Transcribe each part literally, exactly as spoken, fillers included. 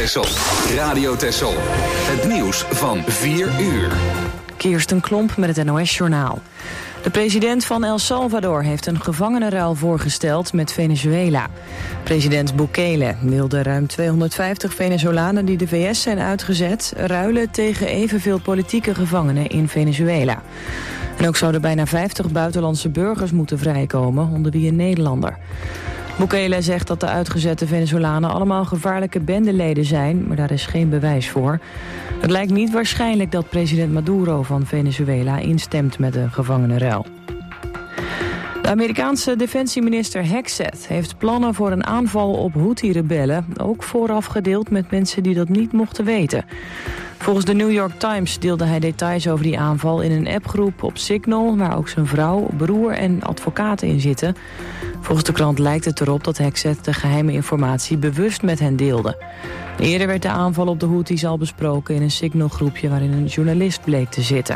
Texel. Radio Texel. Het nieuws van vier uur. Kirsten Klomp met het N O S-journaal. De president van El Salvador heeft een gevangenenruil voorgesteld met Venezuela. President Bukele wilde ruim tweehonderdvijftig Venezolanen die de V S zijn uitgezet ruilen tegen evenveel politieke gevangenen in Venezuela. En ook zouden bijna vijftig buitenlandse burgers moeten vrijkomen, onder wie een Nederlander. Bukele zegt dat de uitgezette Venezolanen allemaal gevaarlijke bendeleden zijn, maar daar is geen bewijs voor. Het lijkt niet waarschijnlijk dat president Maduro van Venezuela instemt met een gevangenenruil. De Amerikaanse defensieminister Hegseth heeft plannen voor een aanval op Houthi-rebellen, ook vooraf gedeeld met mensen die dat niet mochten weten. Volgens de New York Times deelde hij details over die aanval in een appgroep op Signal, waar ook zijn vrouw, broer en advocaten in zitten. Volgens de krant lijkt het erop dat Hegseth de geheime informatie bewust met hen deelde. Eerder werd de aanval op de Houthis al besproken in een Signal-groepje waarin een journalist bleek te zitten.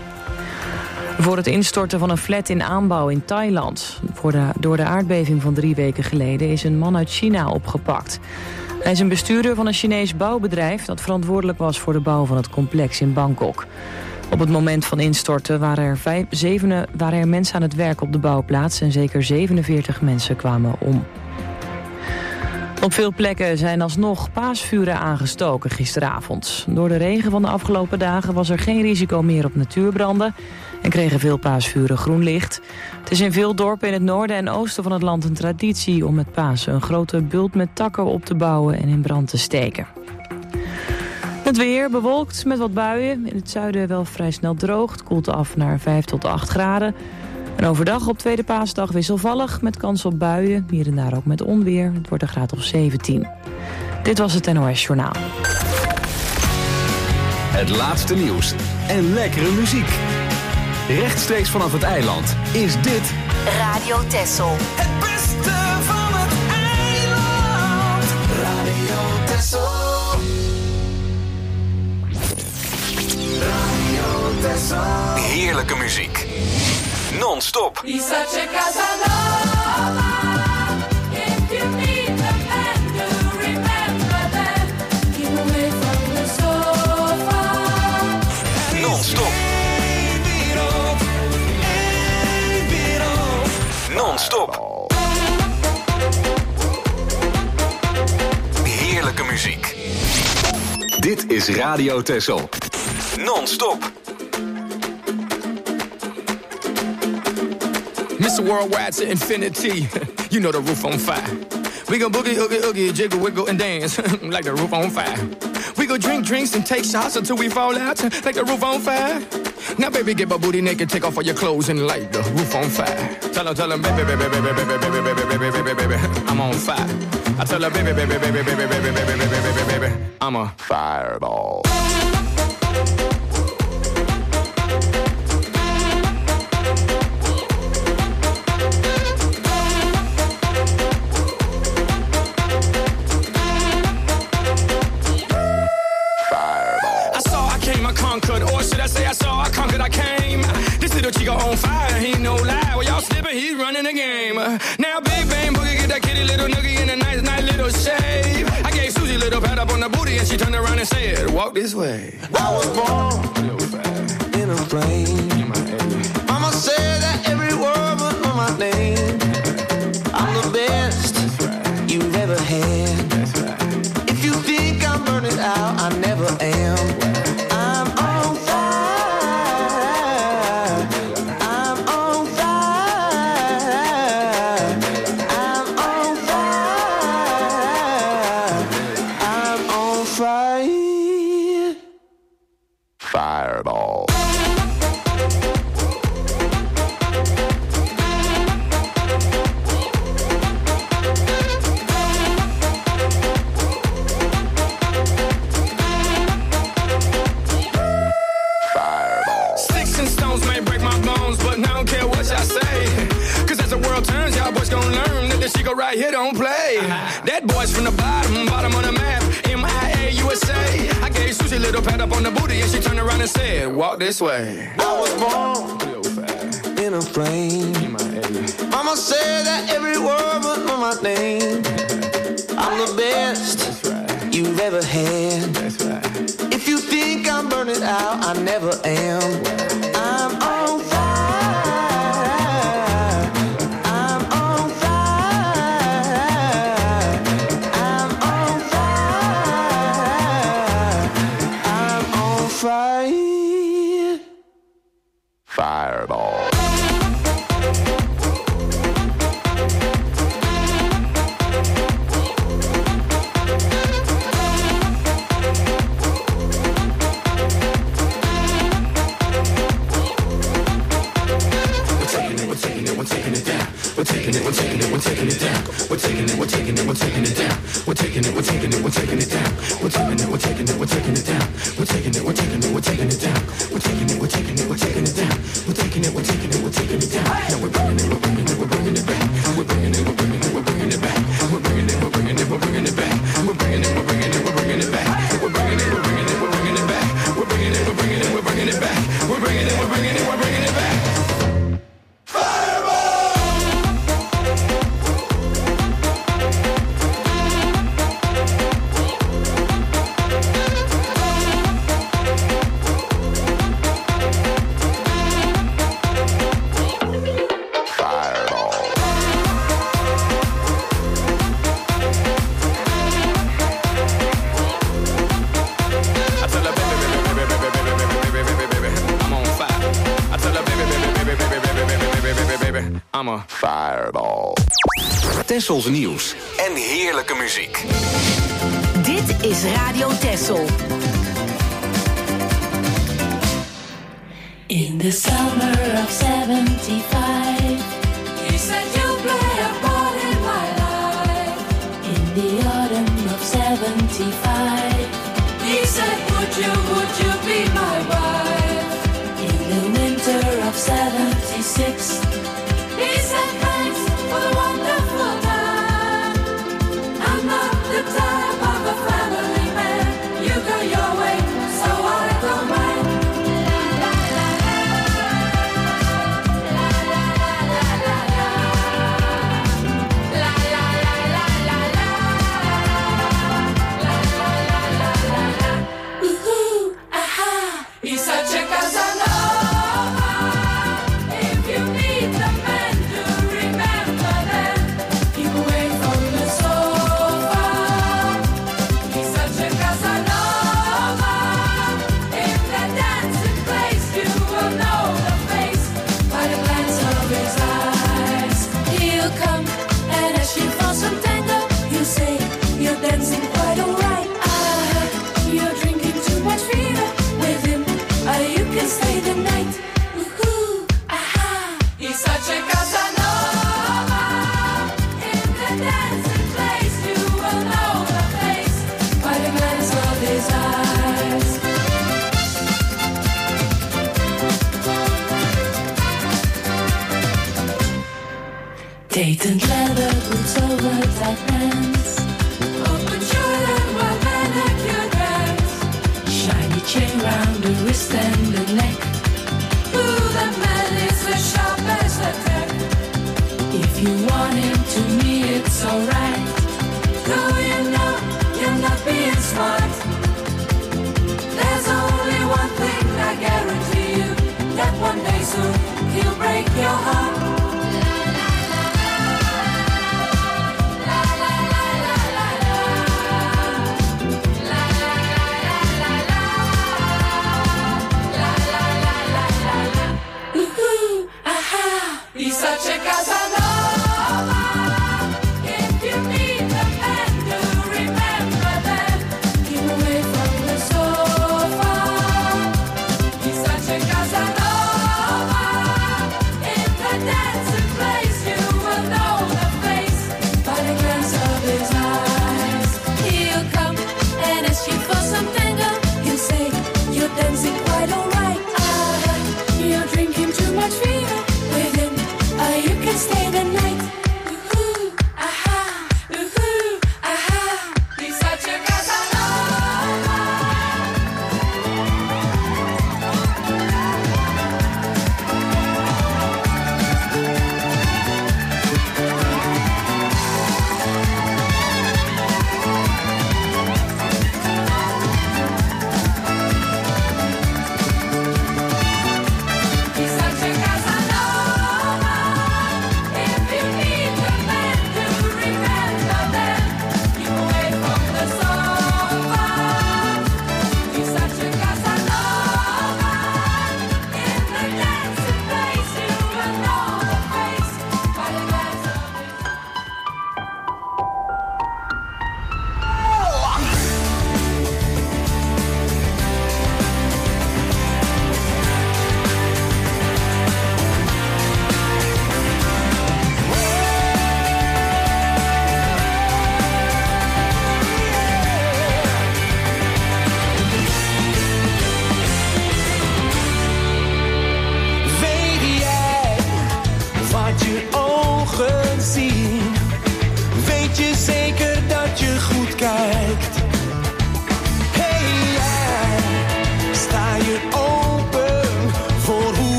Voor het instorten van een flat in aanbouw in Thailand. Voor de, door de aardbeving van drie weken geleden is een man uit China opgepakt. Hij is een bestuurder van een Chinees bouwbedrijf dat verantwoordelijk was voor de bouw van het complex in Bangkok. Op het moment van instorten waren er, vijf, zevenen, waren er mensen aan het werk op de bouwplaats en zeker zevenenveertig mensen kwamen om. Op veel plekken zijn alsnog paasvuren aangestoken gisteravond. Door de regen van de afgelopen dagen was er geen risico meer op natuurbranden en kregen veel paasvuren groen licht. Het is in veel dorpen in het noorden en oosten van het land een traditie om met Pasen een grote bult met takken op te bouwen en in brand te steken. Het weer bewolkt met wat buien. In het zuiden wel vrij snel droog. Het koelt af naar vijf tot acht graden. En overdag op tweede paasdag wisselvallig met kans op buien. Hier en daar ook met onweer. Het wordt een graad of zeventien. Dit was het N O S-journaal. Het laatste nieuws en lekkere muziek. Rechtstreeks vanaf het eiland is dit Radio Texel. Het beste van het eiland. Radio Texel. Radio Texel. heerlijke muziek. Non-stop. Non-stop. Non-stop. Heerlijke muziek. Dit is Radio Texel. Non-stop. Mister Worldwide to infinity. You know the roof on fire. We go boogie, oogie, oogie, jiggle, wiggle, and dance like the roof on fire. We go drink drinks and take shots until we fall out like the roof on fire. Now, baby, get my booty naked, take off all your clothes and light the roof on fire. Tell her, tell her, baby, baby, baby, baby, baby, baby, baby, baby, baby, baby, I'm on fire. I tell her, baby, baby, baby, baby, baby, baby, baby, baby, baby, baby, I'm a fireball. Chico on fire, he no lie. Well, y'all slipping, he's running the game. Now, Big Bang Boogie, get that kitty little noogie in a nice, nice little shave. I gave Susie a little pat up on the booty, and she turned around and said, "Walk this way." I was born in a plane. Mama said that every word would know my name. I'm the best right. you've ever had. That's right. If you think I'm burning out, I never am. I'm on fire. Right here don't play. That boy's from the bottom, bottom of the map. M I A U S A. I gave Susie a little pat up on the booty and she turned around and said, "Walk this way." I was born in a plane. Mama said that every word would know my name. I'm the best right. you've you've ever had. That's right. If you think I'm burning out, I never am. I'm on fire. I'm on fire. I'm on fire. I'm on fire. Fireball. We're taking it, we're taking it, we're taking it down. We're taking it, we're taking it, we're taking it down. We're taking it, we're taking it, we're taking it down. We're taking it, we're taking it, we're taking it down. We're taking it, we're taking it, we're taking it down. We're taking it, we're taking it, we're taking it down. We're taking it, we're taking it, we're taking it down. Now we're bringing it, we're bringing it, we're bringing it back. We're bringing it, we're bringing it, we're bringing it back. We're bringing it, we're bringing it, we're bringing it back. We're bringing it, we're bringing it, we're bringing it back. We're bringing it, we're bringing it, we're bringing it back. We're bringing it, we're bringing it, we're bringing it back. We're bringing it, we're bringing it, we're bringing it back. I'm a fireball. Tessels nieuws en heerlijke muziek. Dit is Radio Tessel. In the summer of seventy-five, he said you'll play a part in my life. In the autumn of seventy-five, he said would you, would you be my wife? In the winter of seventy-six, he said thanks for the wonderful time. I'm not the type of a family man. You go your way, so I go mine. He's such a Casanova. If you meet the man, do remember that. Keep away from the sofa. He's such a Casanova. In that dancing place, you will know the face by the glance of his eyes. he'll come and ask you for some tango. You say you're dancing quite alright. Ah, you're drinking too much Vita with him. Ah, you can stay the night. Ooh, aha. He's such a Casanova. In the dancing place, you will know the face by the glance of his eyes. Dated leather boots over tight pants, Open shirt and well manicured hands. shiny chain round the wrist and the neck. Ooh, that man is as sharp as a tack. If you want him to me, it's alright. Do you know you're not being smart? There's only one thing I guarantee you, that one day soon he'll break your heart. Ooh, aha. He's such a Casanova. If you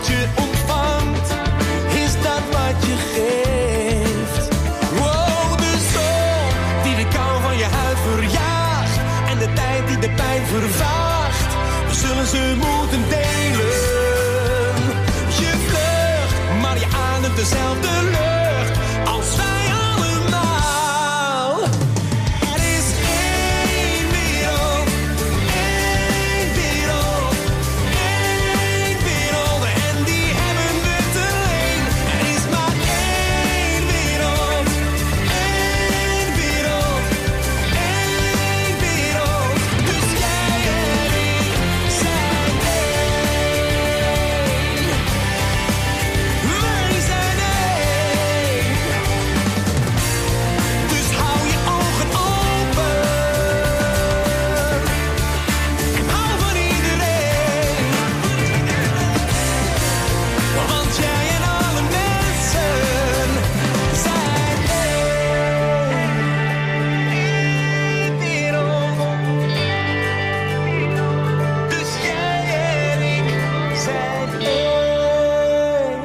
wat je ontvangt, is dat wat je geeft. Wow, de zon die de kou van je huid verjaagt en de tijd die de pijn vervaagt, we zullen ze moeten delen. Je vlucht, maar je ademt dezelfde lucht als wij allemaal. Er is één wereld, één wereld, één wereld en die hebben we te leen. Er is maar één wereld, één wereld, één wereld. Dus jij en ik zijn één. Wij zijn één. Dus hou je ogen open en hou van iedereen. Want jij en alle mensen zijn één. Eén wereld. Dus jij en ik zijn één.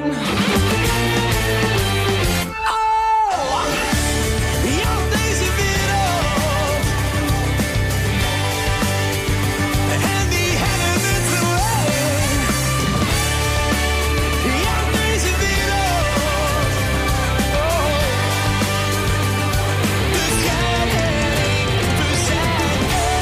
Oh, ja, deze wereld. En die hebben het alleen. Ja, deze wereld. Oh, dus jij en ik, we zijn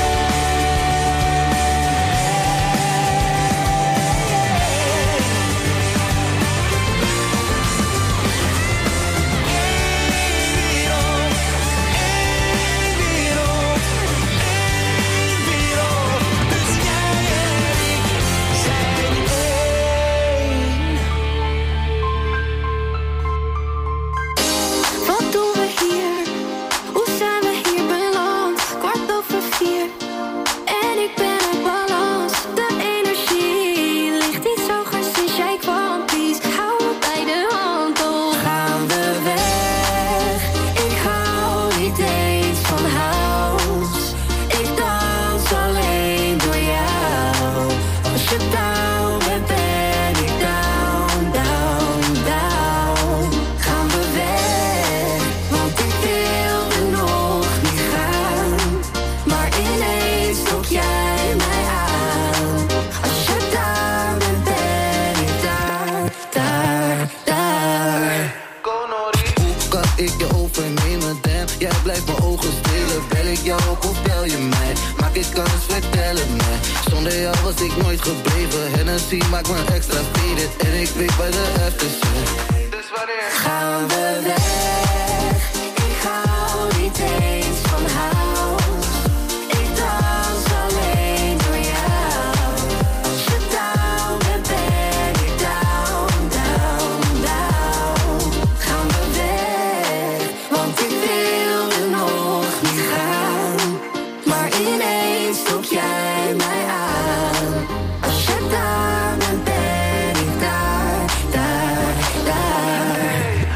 Wat doen we hier? Hoe zijn we hier beland? Kwart over vier en ik ben uit balans. De energie ligt iets hoger sinds jij kwam. Please, hou me bij de hand. Oh, gaan we weg? Ik hou niet eens van house. Ik dans alleen door jou. Als je down bent, ben ik down, down, down. Gaan we weg? Want ik wilde nog niet gaan. Maar ineens trok jij mij aan. Als je daar bent, ben ik daar, daar, daar. Hoe kan ik je overnemen, damn? Jij blijft mijn ogen stelen. Bel ik jou op of bel je mij? Maak ik kans, vertel het mij. Zonder jou was ik nooit gebleven. Hennessy maakt me extra faded. En ik weet bij de aftershave. Dus wanneer Gaan we weg? Ik hou niet eens van house. Ik dans alleen door jou. Als je down bent, ben ik down, down, down. Gaan we weg? Want ik wilde nog niet gaan. Maar ineens trok jij mij aan. Als je daar bent, ben ik daar, daar, daar.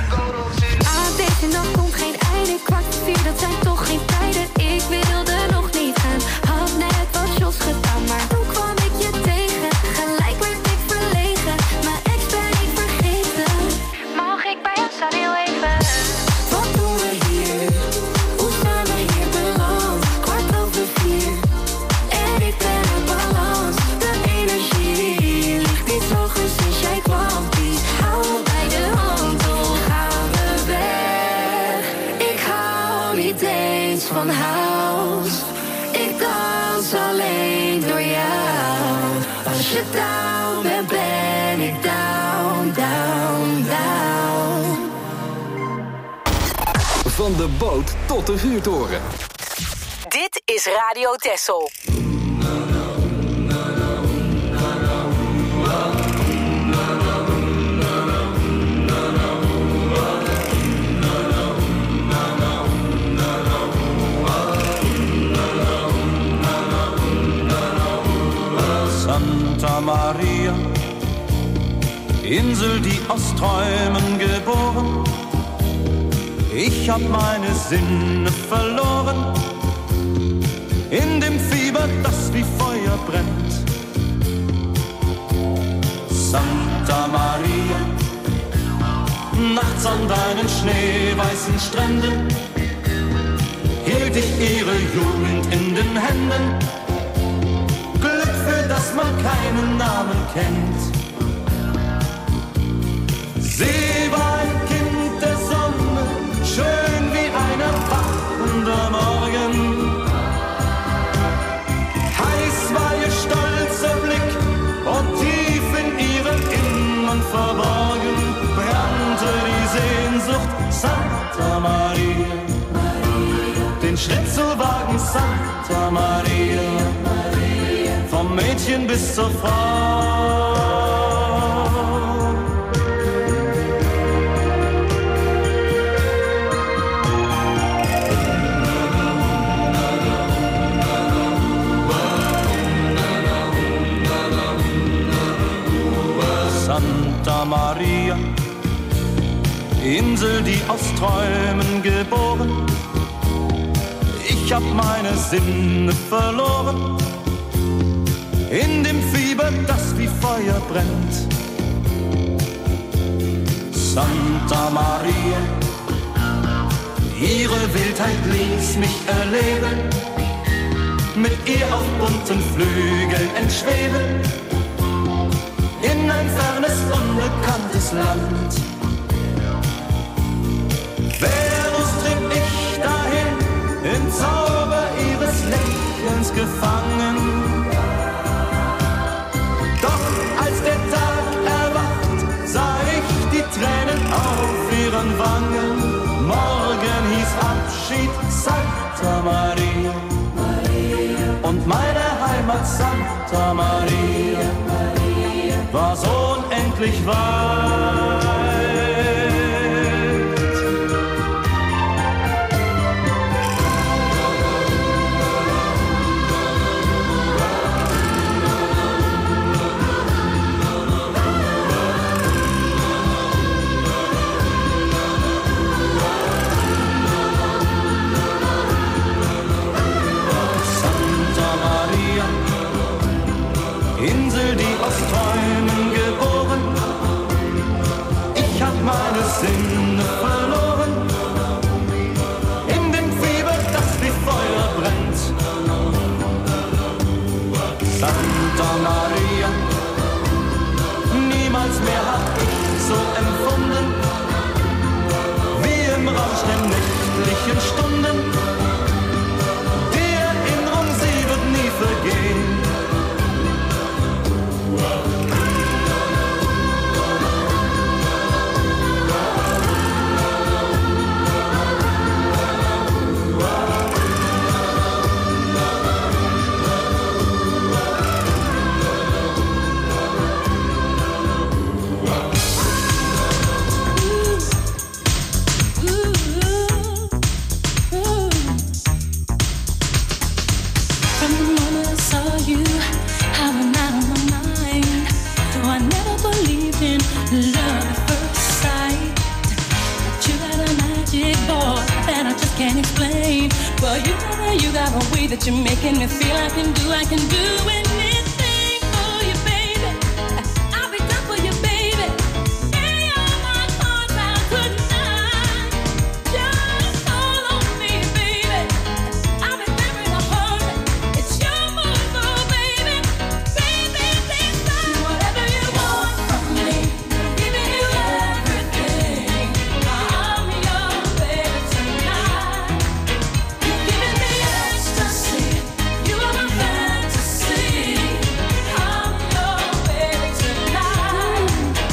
Aan deze nacht komt geen einde. Kwart voor vier, dat zijn toch geen tijden. Ik wilde nog niet gaan. Had net wat shots gedaan, maar toen kwam ik je tegen. Gelijk werd ik verlegen. Mijn ex ben ik vergeten. Mag ik bij jou staan heel even? Wat doen we hier? Hoe zijn we hier beland? Kwart over vier en ik ben uit balans. De energie ligt iets hoger sinds jij kwam. Please, hou me bij de hand. Oh, gaan we weg? Ik hou niet eens van house. Ik dans alleen door jou. Als je down bent, ben ik down, down, down. Van de boot tot de vuurtoren. Dit is Radio Texel. Santa Maria, Insel, die aus Träumen geboren. Ich hab meine Sinne verloren in dem Fieber, das wie Feuer brennt. Santa Santa Maria. Nachts an deinen schneeweißen Stränden hielt ich ihre Jugend in den Händen. Glück, für das man keinen Namen kennt. Sie war ein Kind der Sonne, schön wie ein erwachender Morgen. Heiß war ihr stolzer Blick und tief in ihrem Innern verborgen brannte die Sehnsucht Santa Maria. Den Schritt zu wagen, Santa Maria, vom Mädchen bis zur Frau. Santa Maria, Insel, die aus Träumen geboren. Ich hab meine Sinne verloren in dem Fieber, das wie Feuer brennt. Santa Maria, ihre Wildheit ließ mich erleben, mit ihr auf bunten Flügeln entschweben, in ein fernes, unbekanntes Land. Venus trieb ich dahin, im Zauber ihres Lächelns gefangen. Doch als der Tag erwacht, sah ich die Tränen auf ihren Wangen. Morgen hieß Abschied Santa Maria, und meine Heimat Santa Maria war so unendlich weit. Santa Maria, Insel, die aus Träumen geboren. Ich hab meine Sinne verloren in dem Fieber, das wie Feuer brennt. Santa Maria, niemals mehr hab ich so empfunden wie im Rausch der nächtlichen Stunden. Die Erinnerung, sie wird nie vergehen. Can't explain, but you got a, you got a way that you're making me feel I can do, I can do anything for you, baby. I'll be done for you, baby. Any of my cards out tonight. Just call on me, baby. I'll be there in a hurry. It's your move, oh, baby. Baby, please do whatever you want from me. Giving you everything. I'm your baby tonight. Giving me ecstasy, you are my fantasy. I'm your baby tonight.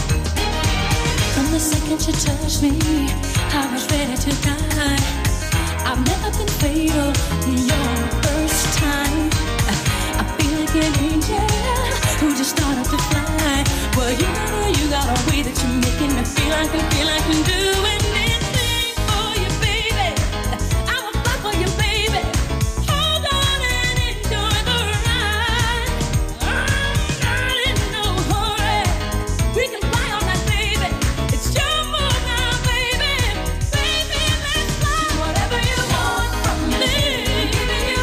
From the second you touched me, I was ready to die. I've never been fatal, you're the first time. I feel like an angel who just started to fly. Well, you know you got a way that you're making me feel I can feel I can do anything for you, baby. I will fly for you, baby. Hold on and enjoy the ride. I'm not in no hurry. We can fly all night, baby. It's your move now, baby. Baby, let's fly. Whatever you want from me. Giving you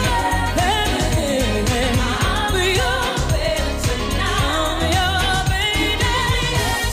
everything. I'm your baby tonight. I'm your baby.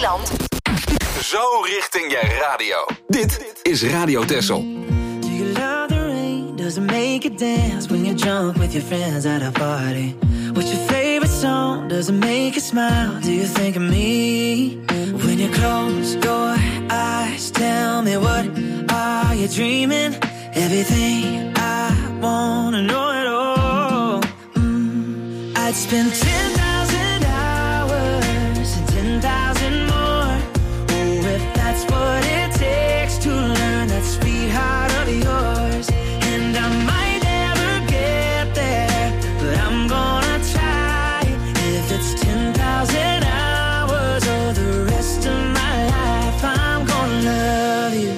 Eiland. Zo richting je radio. Dit is Radio Texel. Do you love the rain? Does it make you dance when you jump with your friends at a party? What's your favorite song? Does it make you smile? Do you think of me? When you close your eyes, tell me, what are you dreaming? Everything I wanna know it all. Mm, I'd spend ten thousand hours and ten thousand more. Oh, if that's what it takes to learn that sweetheart of yours. And I might never get there, but I'm gonna try. If it's ten thousand hours or the rest of my life, I'm gonna love you.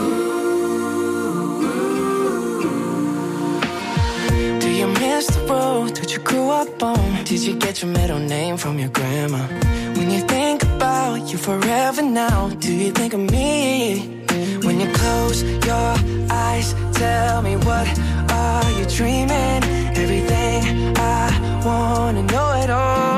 Do you miss the road that you grew up on? Did you get your middle name from your grandma? When you think about you forever now, do you think of me? When you close your eyes, tell me, what are you dreaming? Everything I wanna know it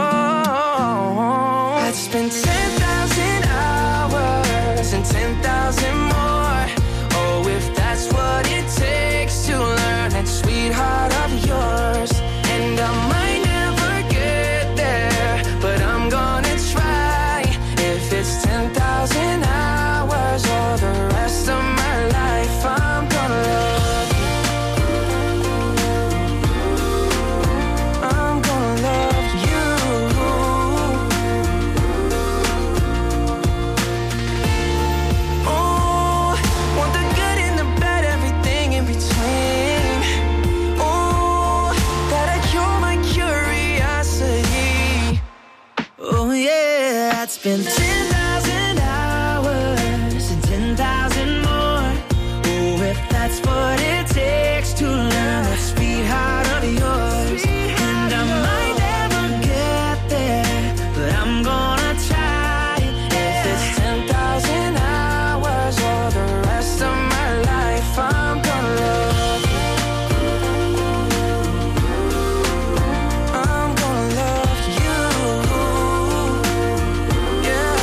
all. I'd spend ten thousand hours and ten thousand more. Oh, if that's what it takes to learn that sweetheart of yours. And I might never get there, but I'm gonna try. If it's ten thousand hours or the rest of my life, I'm gonna love you. I'm gonna love you. Oh, want the good and the bad, everything in between. Oh, gotta cure my curiosity. Oh yeah, I'd spend ten thousand hours and ten thousand more. Oh, if that's what it takes to learn that sweetheart of yours. And I might never get there, but I'm gonna try. If it's ten thousand hours or the rest of my life, I'm gonna love you. I'm gonna love you. Yeah.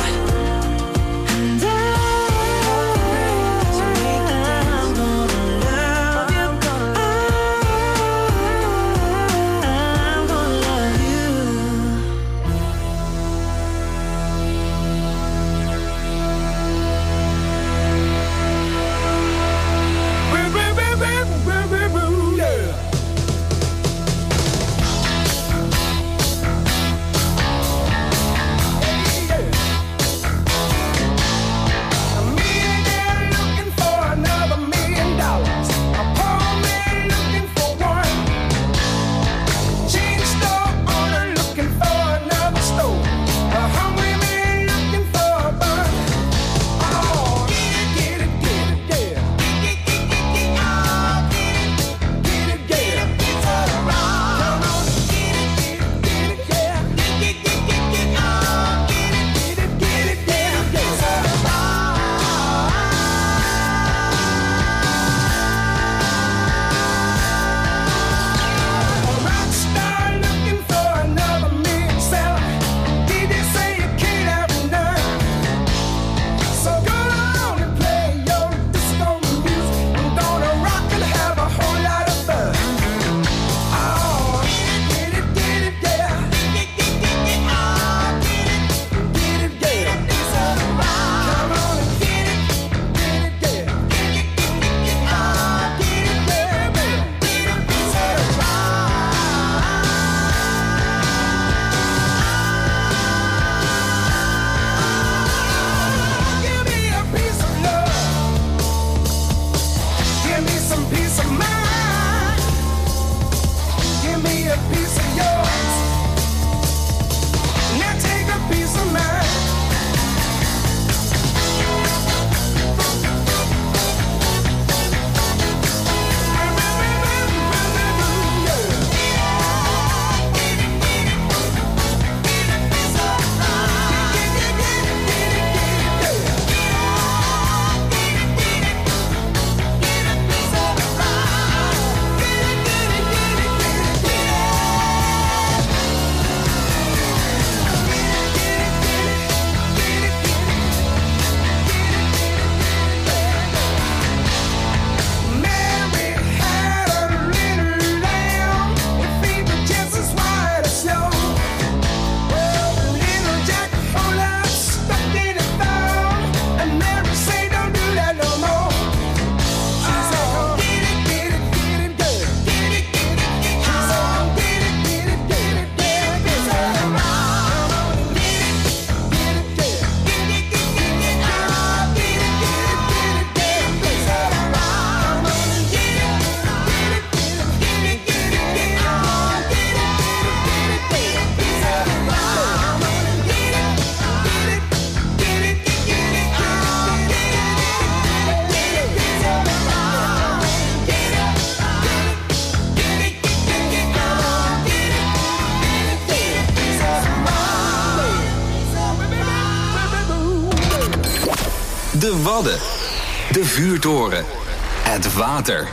De Wadden. De vuurtoren. Het water.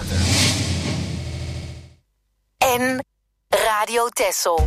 En Radio Texel.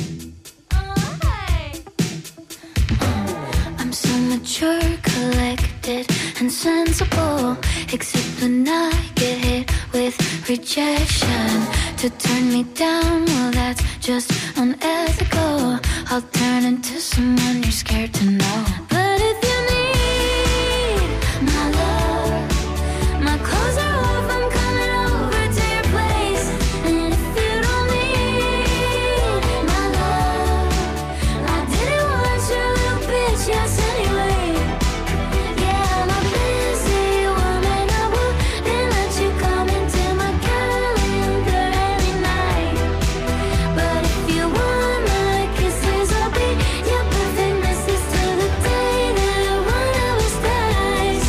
I'm so mature, collected and sensible. Except when I get hit with rejection. To turn me down, well that's just unethical. I'll turn into someone you're scared to know. But if you need my love, my clothes are off, I'm coming over to your place. And if you don't need my love, I didn't want your little bitch, yes anyway. Yeah, I'm a busy woman, I wouldn't let you come into my calendar any night. But if you want my kisses, I'll be your perfect missus till the day that one of us dies.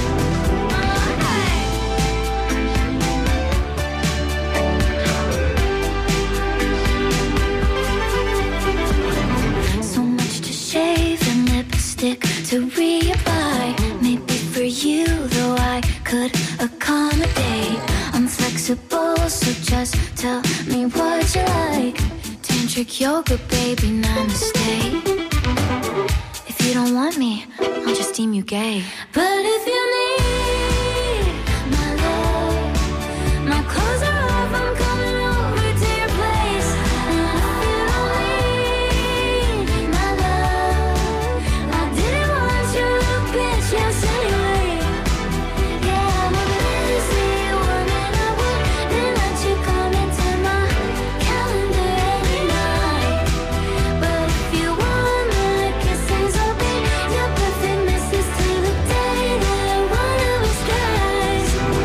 So much to shave and lipstick to reapply. Maybe for you, though I could accommodate. I'm flexible, so just tell me what you like. Tantric yoga, baby, namaste. If you don't want me, I'll just deem you gay. But if you need my love, my clothes are off, I'm coming over to your place. And if you don't need my love, I didn't want your little bitch, yes anyway. Yeah, I'm a busy woman, I wouldn't let you come into my calendar any night. But if you want my kisses, I'll be your perfect missus till the day that one of us dies.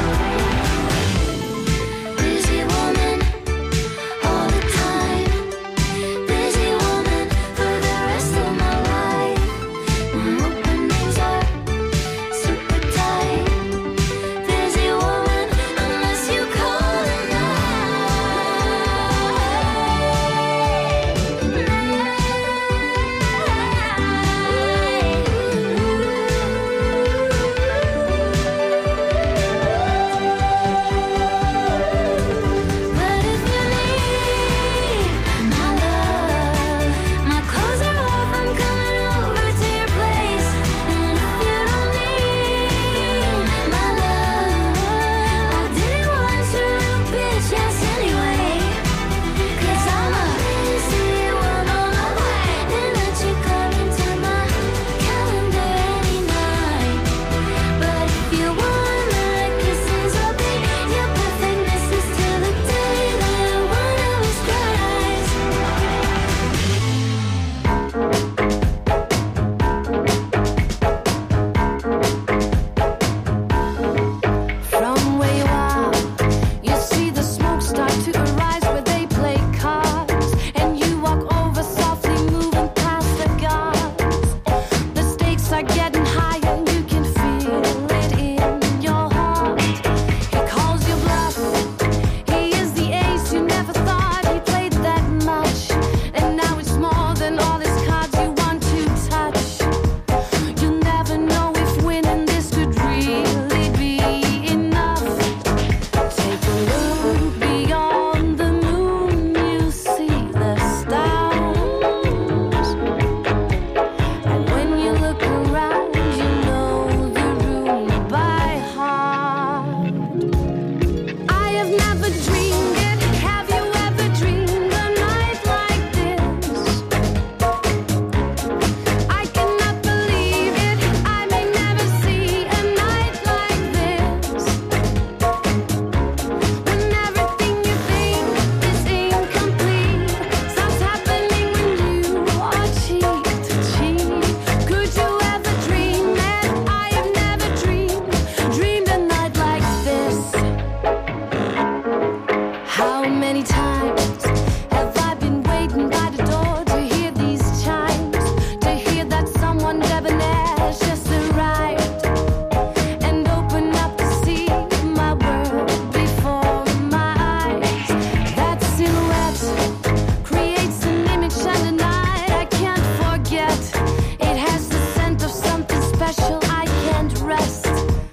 Busy woman, all the time. Busy woman for the rest of my life. My openings are super tight. Busy woman, unless you call it But if you need my love, my clothes are off, I'm coming over to your place. And if you don't need my love, I didn't want your little bitch, yes anyway. 'Cause I'm a busy woman, I wouldn't let you come into my calendar any night. But if you want my kisses, I'll be your perfect missus till the day that one of us dies. From where you are, you see the smoke start to arise where they play cards, and you walk over softly, moving past the guards. The stakes are getting higher, you can feel it in your heart. He calls you bluff, he is the ace you never thought he played that much, and now it's more than all his cards you want to touch. You'll never know if winning this could really be enough. Take a look beyond the moon, you see the stars. And when you look around, you know the room by heart. I have never dreamed it. Have you ever dreamed a night like this? I cannot believe it. I may never see a night like this. When everything you think is incomplete starts happening when you are cheek to cheek. Could you ever dream that I have never dreamed, dreamed a night like this? How many times have I been waiting by the door to hear these chimes, to hear that someone debonair's just arrived, and open up to see my world before my eyes. That silhouette creates an image and a night I can't forget. It has the scent of something special I can't rest.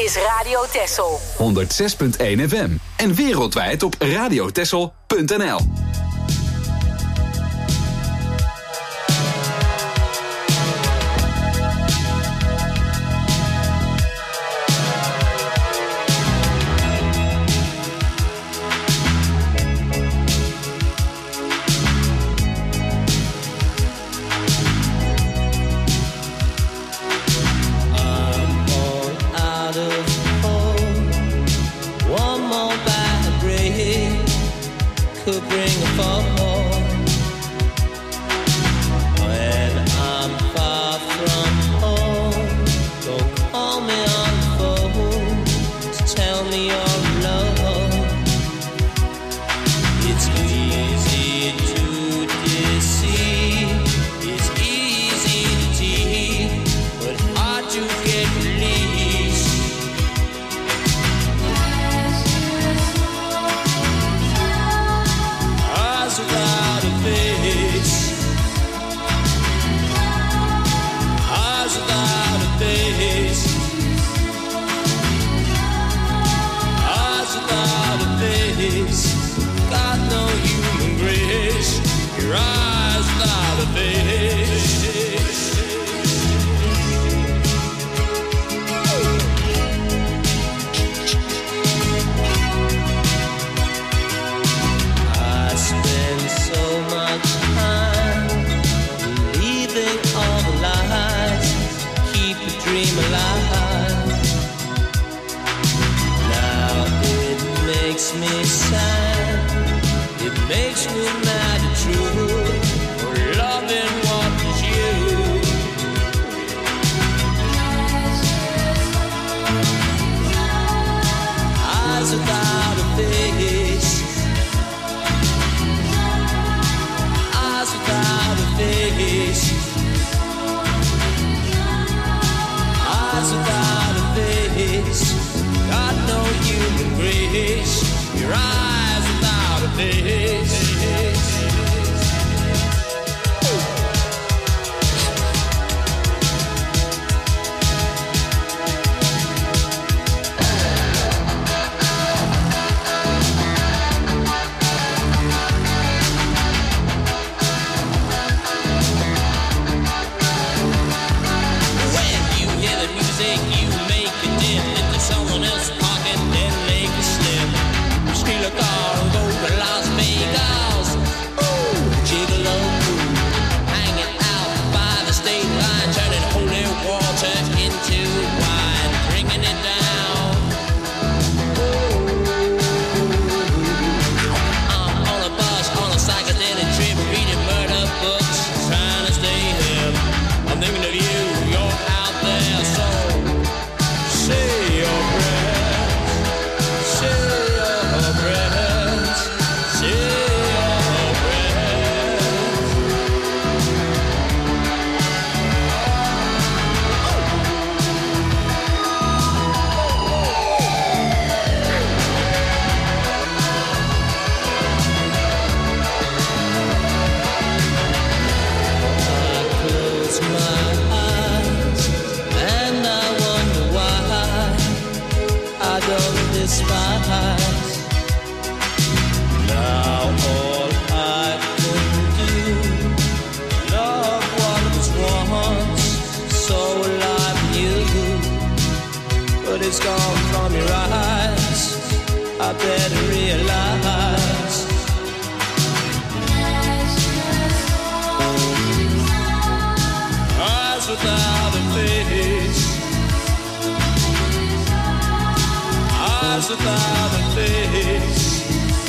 is Radio Texel. honderdzes punt één F M. En wereldwijd op radiotexel punt n l. Could bring a fall. When I'm far from home, don't call me on the phone to tell me you're alone. It's easy to deceive, it's easy to tease, but hard to get released. Without a face, eyes without a face, eyes without a face, got no human grace, your eyes without a face. So much time believing all the lies, keep the dream alive. Now it makes me sad, it makes me mad and true, for loving what was you. Eyes without a face, without a face, eyes without a face, got no human grace, your eyes without a face. Someone else's pocket, then make a slip. Steal a car and go to Las Vegas. Ooh, gigolo, hanging out by the state line, turning holy water into wine, drinking it down. Ooh, I'm on a bus, on a psychedelic trip, reading murder books, trying to stay hip. I'm thinking of you, you're out there, so say your prayers, say your prayers, say your prayers. I close my eyes and I wonder why I don't despise. Now all I can do, love what was once so alive in you, but it's gone from your eyes, I better realize. Eyes without a face, eyes without a face,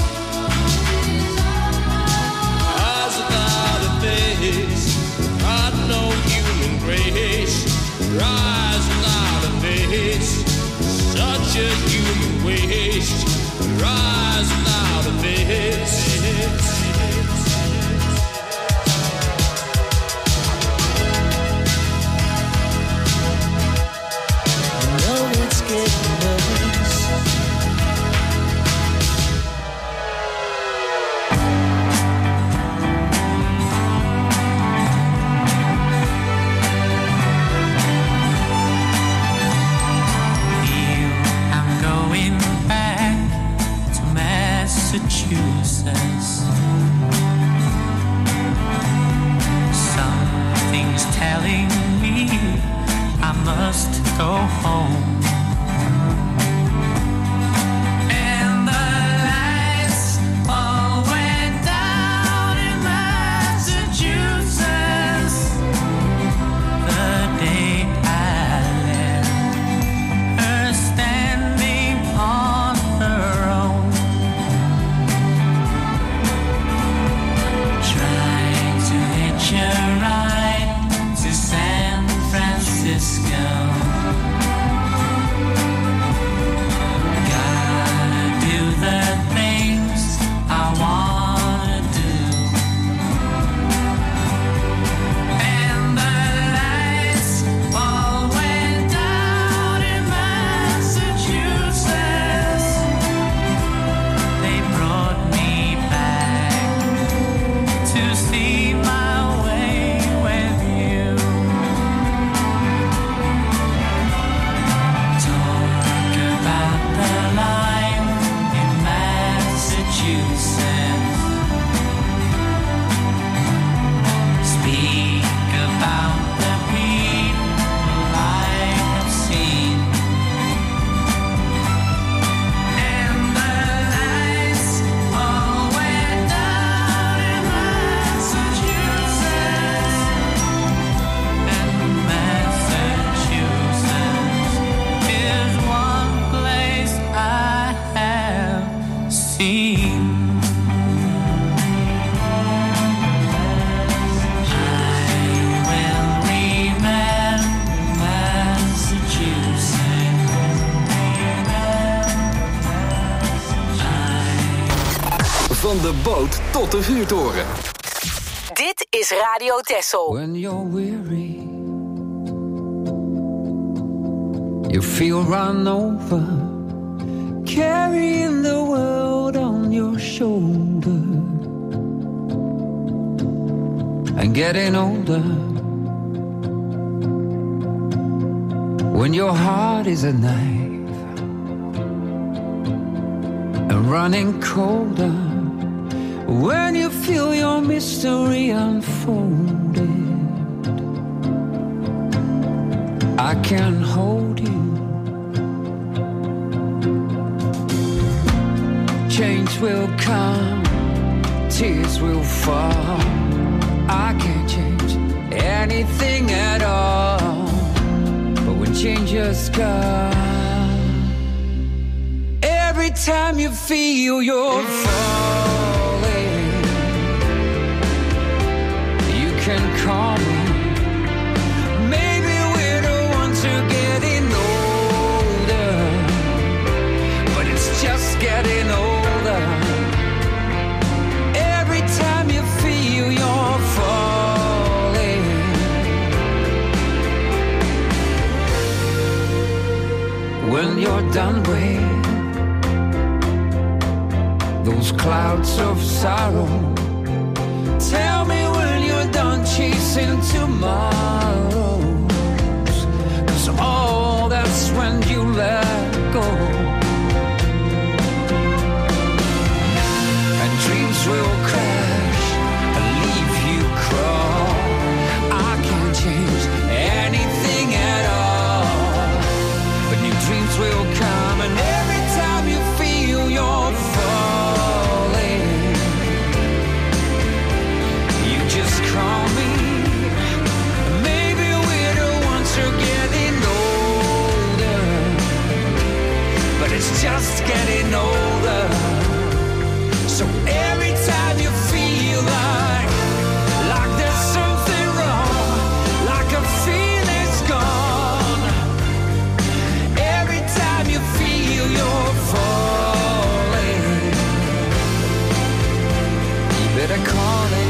eyes without a face, got no human grace, eyes without a face, such a human waste, eyes without a face. It's getting worse. You Massachusetts. Something's telling me I must go home. And the lights all went down in Massachusetts the day I left her standing on her own, trying to hitch a ride to San Francisco. Gotta do the things I wanna do. And the lights all went down in Massachusetts. They brought me back to see my way with you. Talk about the life in Massachusetts. Speak about the people I have seen. And the lights all went down in Massachusetts. And Massachusetts is one place I have seen. I will remember Massachusetts. Van de boot tot de vuurtoren. Dit is Radio Texel. When you're weary, you feel run over, carrying the world on your shoulder, and getting older. When your heart is a knife and running colder, when you feel your mystery unfolded, I can hold you. Change will come, tears will fall. I can't change anything at all, but when changes come, every time you feel you're falling, you can call me. Maybe we're the ones who are getting older, but it's just getting older. Every time you feel you're falling, when you're done with those clouds of sorrow, tell me when you're done chasing tomorrows, 'cause all that's when you let go, and dreams will crash and leave you crawl. I can't change anything at all, but new dreams will come, and every time you feel you're falling, you just call me. Maybe we're the ones who are getting older, but it's just getting older. So every time you feel like, like there's something wrong, like a feeling's gone, every time you feel you're falling, you better call it.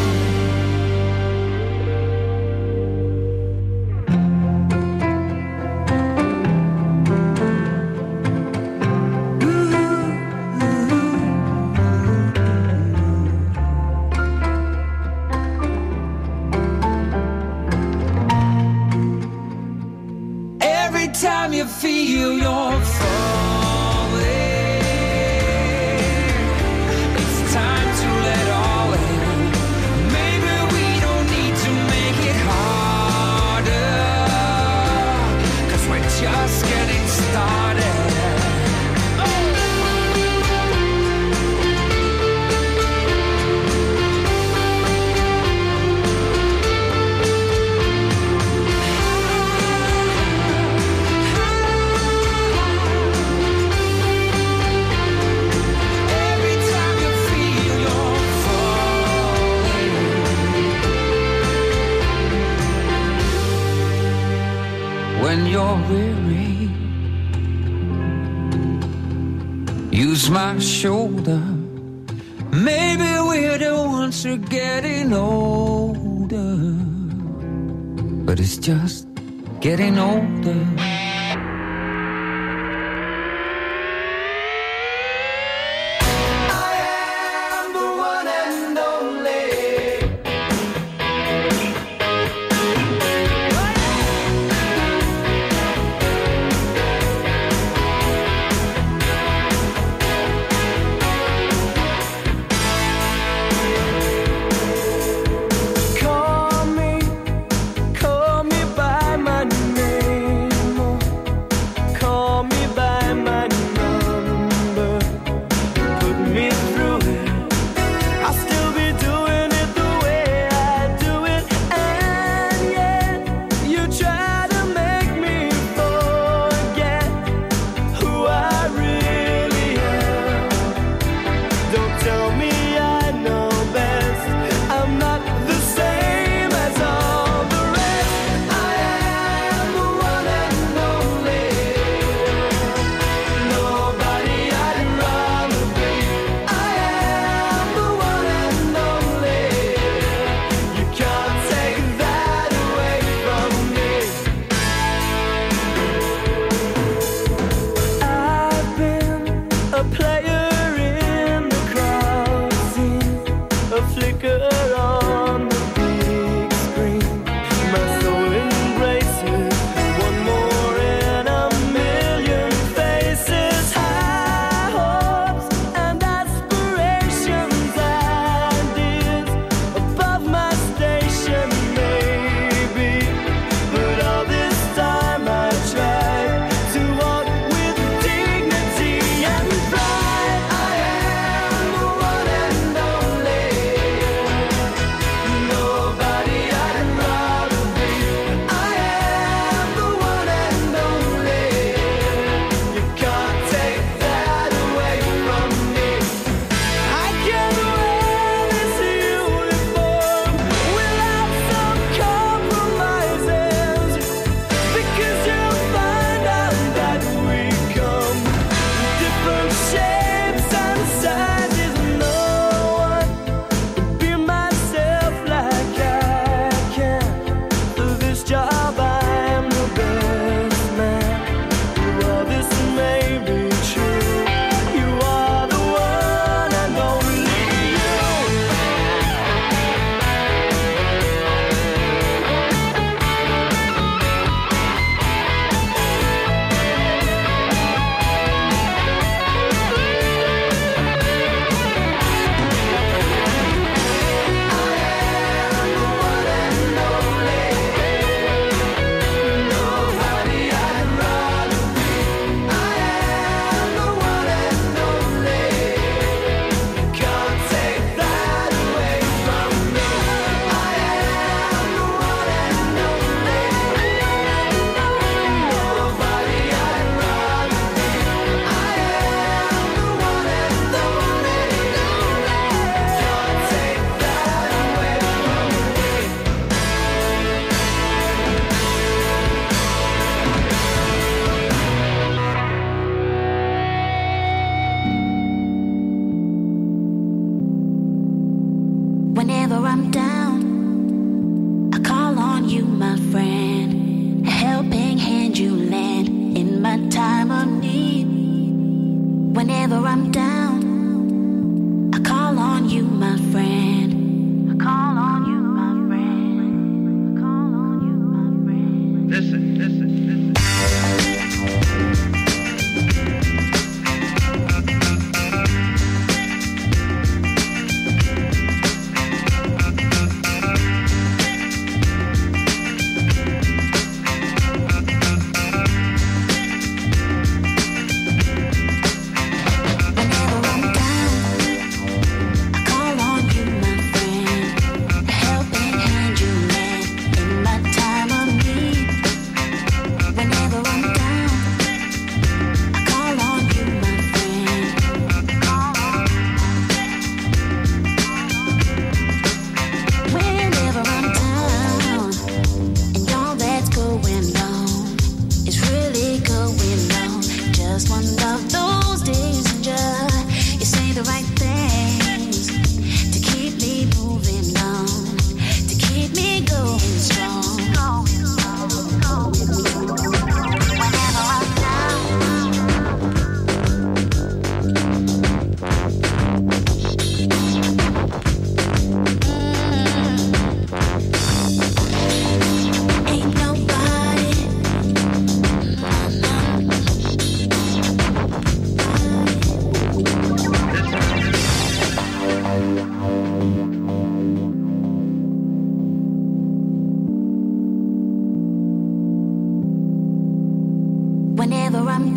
Every time you feel you're falling, it's use my shoulder. Maybe we're the ones who are getting older, but it's just getting older. Call me, call me by my name.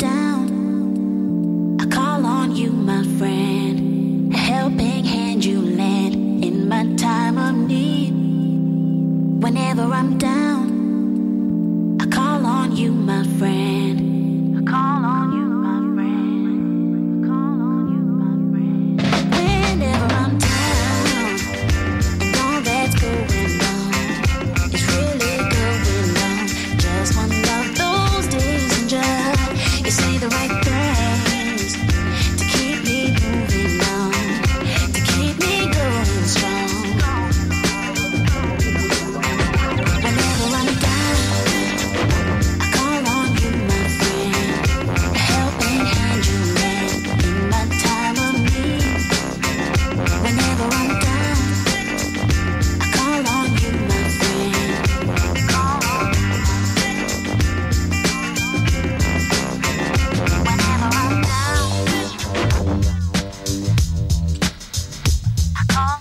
down, I call on you, my friend. A helping hand you lend in my time of need. Whenever I'm down, I call on you, my friend. I call on you, my friend. I call on you, my friend. Whenever I'm down, and all that's going on is really going on. Just one of those days, and just you say the right things to keep me moving on, to keep me going strong. Whenever I'm down, I call on you, my friend. A helping hand you lend in my time of need. Whenever I'm down, I call on you, my friend. Call on you, my friend. Whenever I'm down, I call.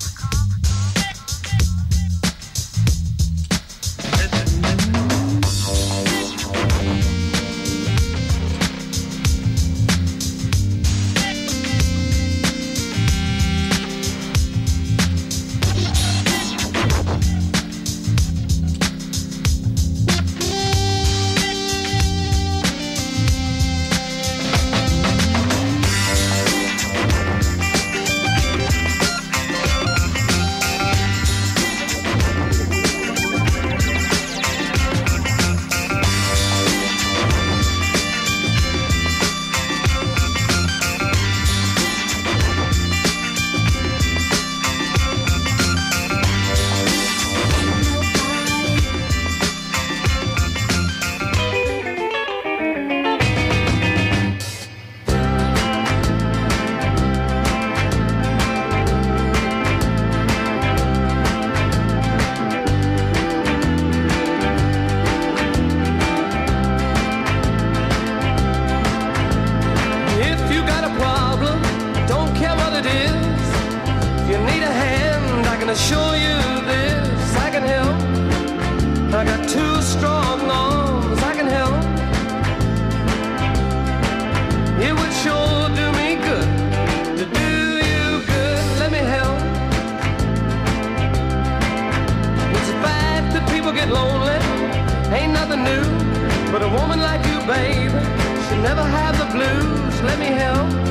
If you got a problem, don't care what it is. If you need a hand, I can assure you this. I can help. I got two strong arms. I can help. It would sure do me good to do you good. Let me help. It's a fact that people get lonely. Ain't nothing new. But a woman like you, babe, should never have the blues. Let me help.